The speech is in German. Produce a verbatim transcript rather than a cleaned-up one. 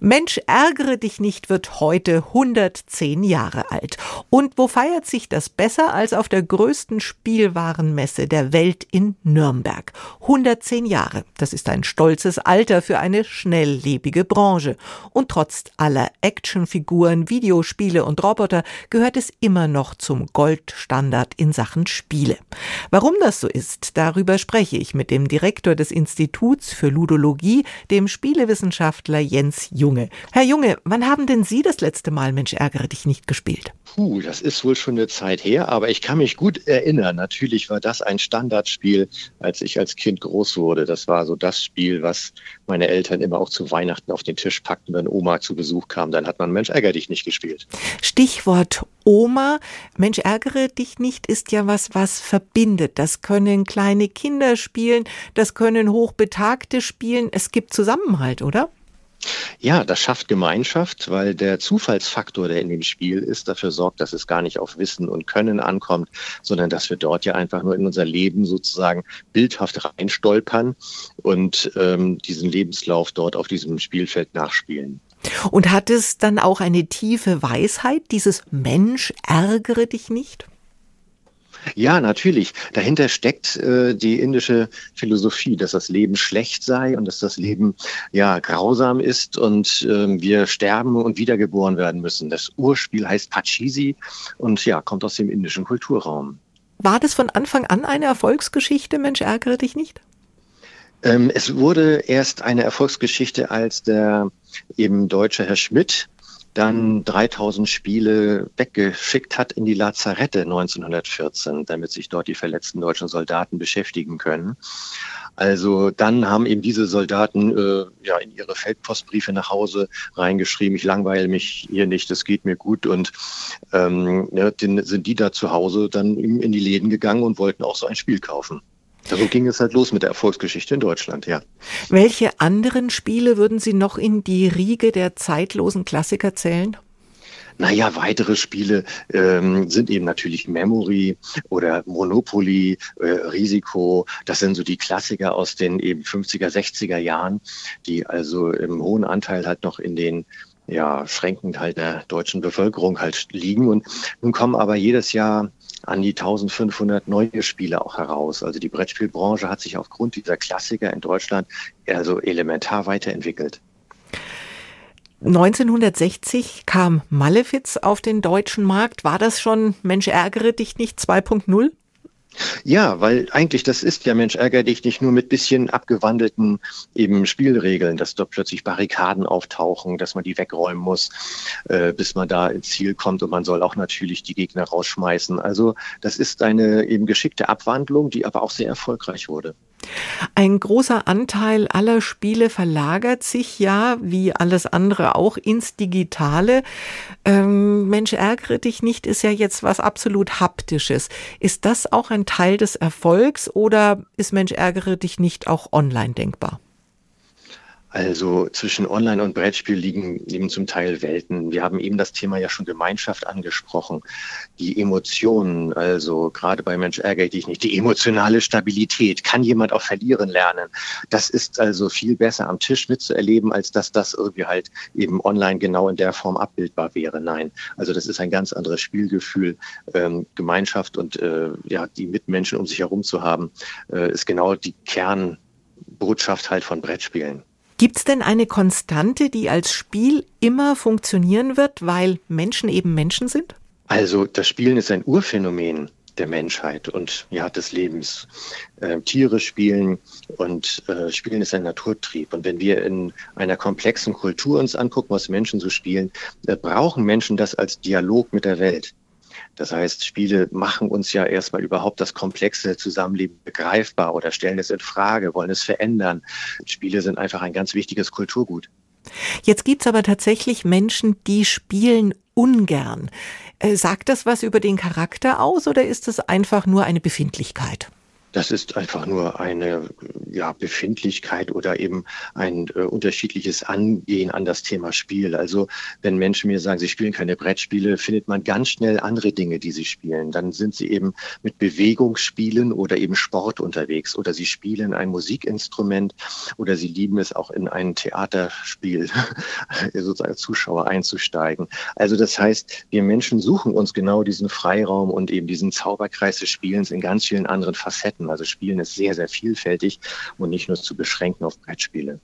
Mensch, ärgere dich nicht wird heute hundertzehn Jahre alt. Und wo feiert sich das besser als auf der größten Spielwarenmesse der Welt in Nürnberg? hundertzehn Jahre, das ist ein stolzes Alter für eine schnelllebige Branche. Und trotz aller Actionfiguren, Videospiele und Roboter gehört es immer noch zum Goldstandard in Sachen Spiele. Warum das so ist, darüber spreche ich mit dem Direktor des Instituts für Ludologie, dem Spielewissenschaftler Jens Junge. Herr Junge, wann haben denn Sie das letzte Mal Mensch, ärgere dich nicht gespielt? Puh, das ist wohl schon eine Zeit her, aber ich kann mich gut erinnern. Natürlich war das ein Standardspiel, als ich als Kind groß wurde. Das war so das Spiel, was meine Eltern immer auch zu Weihnachten auf den Tisch packten, wenn Oma zu Besuch kam. Dann hat man Mensch, ärgere dich nicht gespielt. Stichwort Oma. Mensch, ärgere dich nicht ist ja was, was verbindet. Das können kleine Kinder spielen, das können Hochbetagte spielen. Es gibt Zusammenhalt, oder? Ja, das schafft Gemeinschaft, weil der Zufallsfaktor, der in dem Spiel ist, dafür sorgt, dass es gar nicht auf Wissen und Können ankommt, sondern dass wir dort ja einfach nur in unser Leben sozusagen bildhaft reinstolpern und ähm, diesen Lebenslauf dort auf diesem Spielfeld nachspielen. Und hat es dann auch eine tiefe Weisheit, dieses Mensch, ärgere dich nicht? Ja, natürlich. Dahinter steckt äh, die indische Philosophie, dass das Leben schlecht sei und dass das Leben ja grausam ist und äh, wir sterben und wiedergeboren werden müssen. Das Urspiel heißt Pachisi und ja, kommt aus dem indischen Kulturraum. War das von Anfang an eine Erfolgsgeschichte, Mensch, ärgere dich nicht? Ähm, es wurde erst eine Erfolgsgeschichte, als der eben deutsche Herr Schmidt dann dreitausend Spiele weggeschickt hat in die Lazarette neunzehnhundertvierzehn, damit sich dort die verletzten deutschen Soldaten beschäftigen können. Also dann haben eben diese Soldaten äh, ja in ihre Feldpostbriefe nach Hause reingeschrieben, ich langweile mich hier nicht, es geht mir gut. Und ähm, ja, dann sind die da zu Hause dann in die Läden gegangen und wollten auch so ein Spiel kaufen. So ging es halt los mit der Erfolgsgeschichte in Deutschland, ja. Welche anderen Spiele würden Sie noch in die Riege der zeitlosen Klassiker zählen? Naja, weitere Spiele ähm, sind eben natürlich Memory oder Monopoly, äh, Risiko. Das sind so die Klassiker aus den eben fünfziger, sechziger Jahren, die also im hohen Anteil halt noch in den ja, Schränken halt der deutschen Bevölkerung halt liegen. Und nun kommen aber jedes Jahr an die eintausendfünfhundert neue Spiele auch heraus. Also die Brettspielbranche hat sich aufgrund dieser Klassiker in Deutschland also elementar weiterentwickelt. neunzehnhundertsechzig kam Malefiz auf den deutschen Markt. War das schon Mensch, ärgere dich nicht zwei Punkt null? Ja, weil eigentlich das ist ja Mensch, ärgere dich nicht, nur mit bisschen abgewandelten eben Spielregeln, dass dort plötzlich Barrikaden auftauchen, dass man die wegräumen muss, äh, bis man da ins Ziel kommt und man soll auch natürlich die Gegner rausschmeißen. Also das ist eine eben geschickte Abwandlung, die aber auch sehr erfolgreich wurde. Ein großer Anteil aller Spiele verlagert sich ja, wie alles andere auch, ins Digitale. Ähm, Mensch, ärgere dich nicht ist ja jetzt was absolut Haptisches. Ist das auch ein Teil des Erfolgs oder ist Mensch, ärgere dich nicht auch online denkbar? Also zwischen Online und Brettspiel liegen eben zum Teil Welten. Wir haben eben das Thema ja schon Gemeinschaft angesprochen. Die Emotionen, also gerade bei Mensch, ärgere dich nicht, die emotionale Stabilität. Kann jemand auch verlieren lernen? Das ist also viel besser am Tisch mitzuerleben, als dass das irgendwie halt eben online genau in der Form abbildbar wäre. Nein, also das ist ein ganz anderes Spielgefühl. Ähm, Gemeinschaft und äh, ja, die Mitmenschen um sich herum zu haben, äh, ist genau die Kernbotschaft halt von Brettspielen. Gibt es denn eine Konstante, die als Spiel immer funktionieren wird, weil Menschen eben Menschen sind? Also das Spielen ist ein Urphänomen der Menschheit und ja des Lebens. Äh, Tiere spielen und äh, Spielen ist ein Naturtrieb. Und wenn wir in einer komplexen Kultur uns angucken, was Menschen so spielen, äh, brauchen Menschen das als Dialog mit der Welt. Das heißt, Spiele machen uns ja erstmal überhaupt das komplexe Zusammenleben begreifbar oder stellen es in Frage, wollen es verändern. Spiele sind einfach ein ganz wichtiges Kulturgut. Jetzt gibt's aber tatsächlich Menschen, die spielen ungern. Äh, sagt das was über den Charakter aus oder ist es einfach nur eine Befindlichkeit? Das ist einfach nur eine ja, Befindlichkeit oder eben ein äh, unterschiedliches Angehen an das Thema Spiel. Also wenn Menschen mir sagen, sie spielen keine Brettspiele, findet man ganz schnell andere Dinge, die sie spielen. Dann sind sie eben mit Bewegungsspielen oder eben Sport unterwegs oder sie spielen ein Musikinstrument oder sie lieben es auch in ein Theaterspiel sozusagen als Zuschauer einzusteigen. Also das heißt, wir Menschen suchen uns genau diesen Freiraum und eben diesen Zauberkreis des Spielens in ganz vielen anderen Facetten. Also Spielen ist sehr, sehr vielfältig und nicht nur zu beschränken auf Brettspiele.